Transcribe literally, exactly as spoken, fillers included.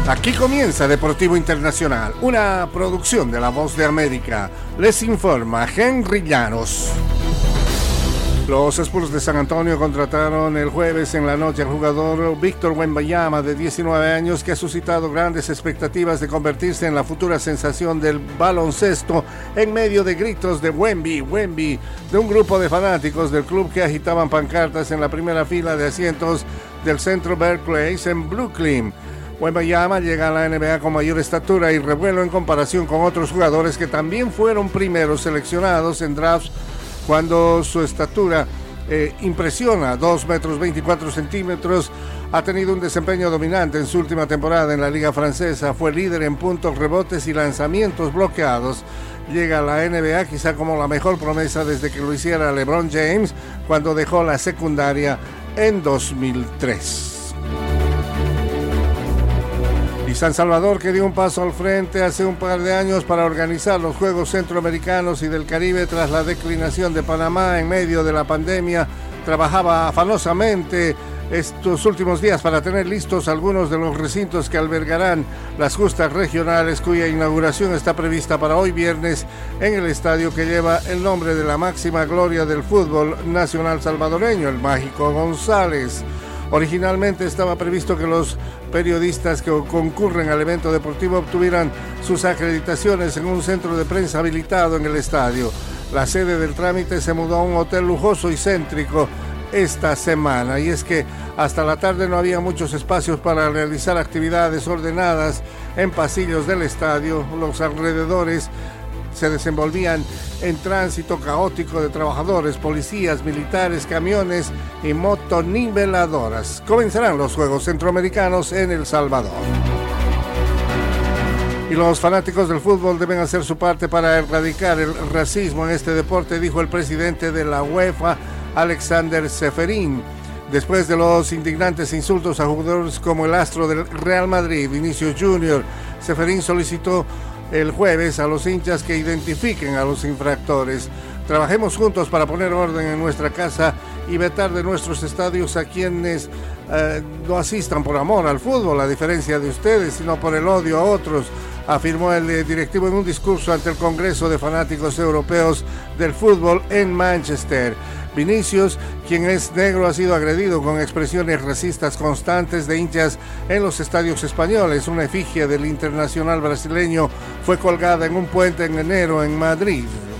Aquí comienza Deportivo Internacional, una producción de La Voz de América. Les informa Henry Llanos. Los Spurs de San Antonio contrataron el jueves en la noche al jugador Víctor Wembanyama, de diecinueve años, que ha suscitado grandes expectativas de convertirse en la futura sensación del baloncesto en medio de gritos de Wemby, Wemby, de un grupo de fanáticos del club que agitaban pancartas en la primera fila de asientos del centro Berkeley en Brooklyn. Wembanyama llega a la N B A con mayor estatura y revuelo en comparación con otros jugadores que también fueron primeros seleccionados en drafts, cuando su estatura eh, impresiona, dos metros veinticuatro centímetros. Ha tenido un desempeño dominante en su última temporada en la Liga Francesa, fue líder en puntos, rebotes y lanzamientos bloqueados. Llega a la N B A quizá como la mejor promesa desde que lo hiciera LeBron James cuando dejó la secundaria en dos mil tres. Y San Salvador, que dio un paso al frente hace un par de años para organizar los Juegos Centroamericanos y del Caribe tras la declinación de Panamá en medio de la pandemia, trabajaba afanosamente estos últimos días para tener listos algunos de los recintos que albergarán las justas regionales, cuya inauguración está prevista para hoy viernes en el estadio que lleva el nombre de la máxima gloria del fútbol nacional salvadoreño, el Mágico González. Originalmente estaba previsto que los periodistas que concurren al evento deportivo obtuvieran sus acreditaciones en un centro de prensa habilitado en el estadio. La sede del trámite se mudó a un hotel lujoso y céntrico esta semana, y es que hasta la tarde no había muchos espacios para realizar actividades ordenadas en pasillos del estadio. Los alrededores se desenvolvían en tránsito caótico de trabajadores, policías, militares, camiones y motoniveladoras. Comenzarán los Juegos Centroamericanos en El Salvador. Y los fanáticos del fútbol deben hacer su parte para erradicar el racismo en este deporte, dijo el presidente de la UEFA, Alexander Ceferin. Después de los indignantes insultos a jugadores como el astro del Real Madrid, Vinicius Junior, Ceferin solicitó el jueves a los hinchas que identifiquen a los infractores. Trabajemos juntos para poner orden en nuestra casa y vetar de nuestros estadios a quienes eh, no asistan por amor al fútbol, a diferencia de ustedes, sino por el odio a otros, afirmó el eh, directivo en un discurso ante el Congreso de Fanáticos Europeos del Fútbol en Manchester. Vinicius, quien es negro, ha sido agredido con expresiones racistas constantes de hinchas en los estadios españoles. Una efigie del internacional brasileño fue colgada en un puente en enero en Madrid.